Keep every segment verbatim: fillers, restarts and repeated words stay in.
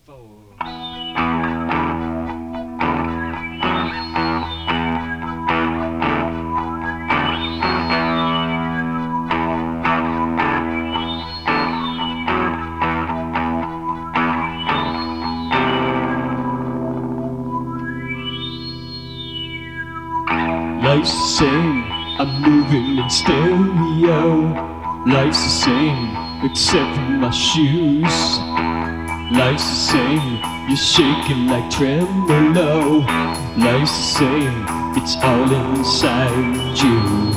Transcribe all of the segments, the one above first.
Life's the same, I'm moving in stereo. Life's the same, except for my shoes. Life's the same, you're shaking like tremolo. Life's the same, it's all inside you.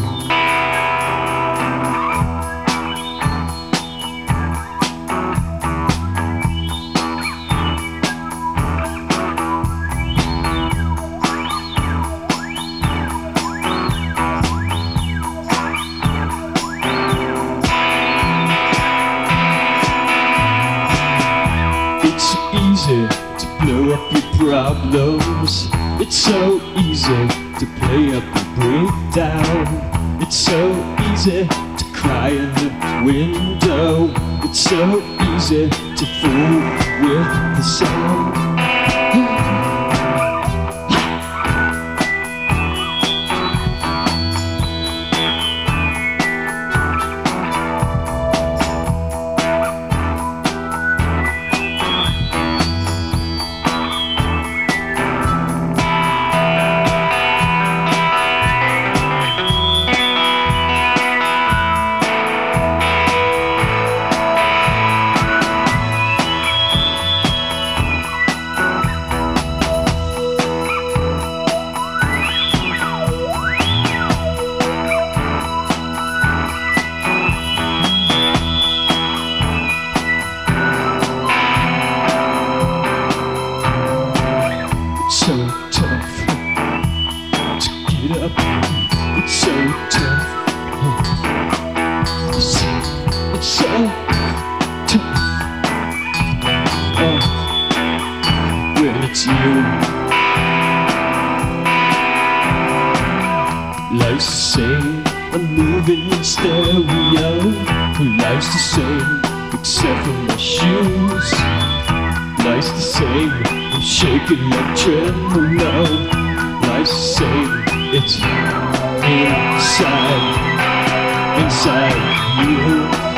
It's easy to blow up your problems. It's so easy to play up your breakdown. It's so easy to cry in the window. It's so easy to fool with the sound. So tough to get up. It's so tough. It's, it's so tough. Oh, when it's you. Life's the same, I'm moving in stereo. Life's the same, except for my shoes. Life's the same, I'm shaking like tremolo. Life's the same, it's inside, inside you.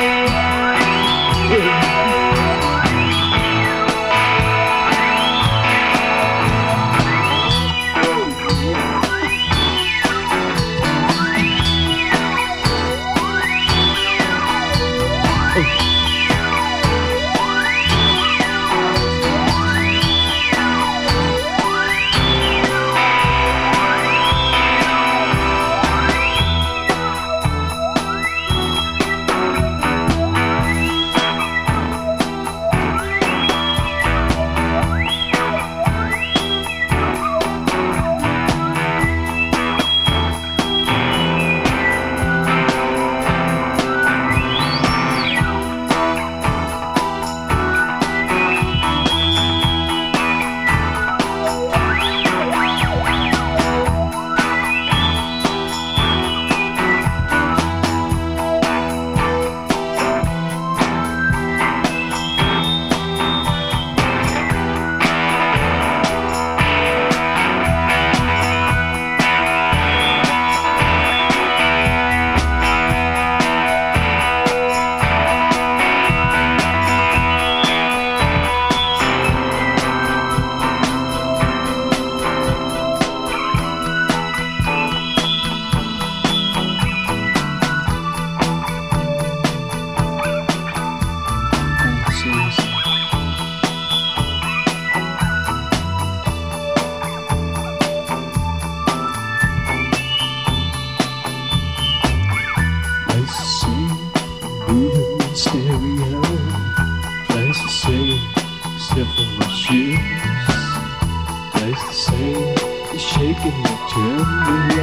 Stereo, plays the same, except for my shoes. Plays the same, you're shaking like tremolo.